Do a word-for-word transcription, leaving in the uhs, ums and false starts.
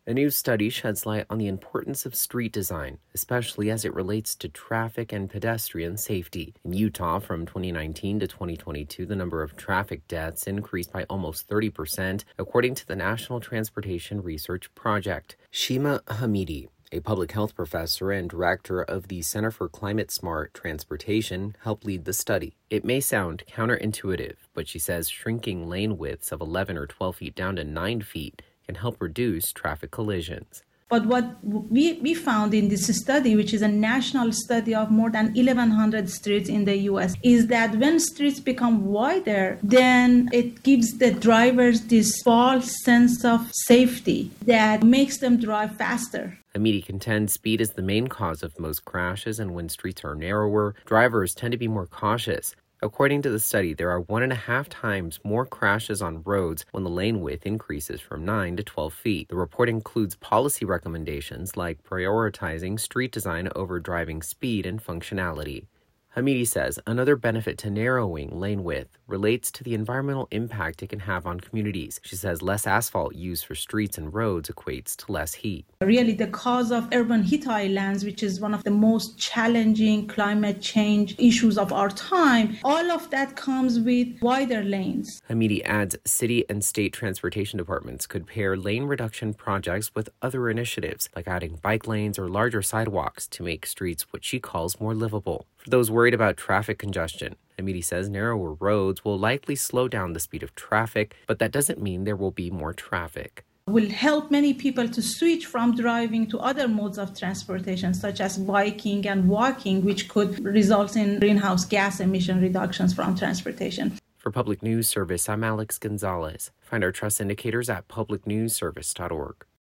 A new study sheds light on the importance of street design, especially as it relates to traffic and pedestrian safety. In Utah, from twenty nineteen to twenty twenty-two, the number of traffic deaths increased by almost thirty percent, according to the National Transportation Research Project. Shima Hamidi, a public health professor and director of the Center for Climate Smart Transportation, helped lead the study. It may sound counterintuitive, but she says shrinking lane widths of eleven or twelve feet down to nine feet can help reduce traffic collisions. But what we, we found in this study, which is a national study of more than eleven hundred streets in the U S, is that when streets become wider, then it gives the drivers this false sense of safety that makes them drive faster. Hamidi contends speed is the main cause of most crashes, and when streets are narrower, drivers tend to be more cautious. According to the study, there are one and a half times more crashes on roads when the lane width increases from nine to twelve feet. The report includes policy recommendations like prioritizing street design over driving speed and functionality. Hamidi says another benefit to narrowing lane width relates to the environmental impact it can have on communities. She says less asphalt used for streets and roads equates to less heat. Really, the cause of urban heat islands, which is one of the most challenging climate change issues of our time, all of that comes with wider lanes. Hamidi adds city and state transportation departments could pair lane reduction projects with other initiatives, like adding bike lanes or larger sidewalks to make streets what she calls more livable. For those worried about traffic congestion, Hamidi says narrower roads will likely slow down the speed of traffic, but that doesn't mean there will be more traffic. Will help many people to switch from driving to other modes of transportation, such as biking and walking, which could result in greenhouse gas emission reductions from transportation. For Public News Service, I'm Alex Gonzalez. Find our trust indicators at public news service dot org.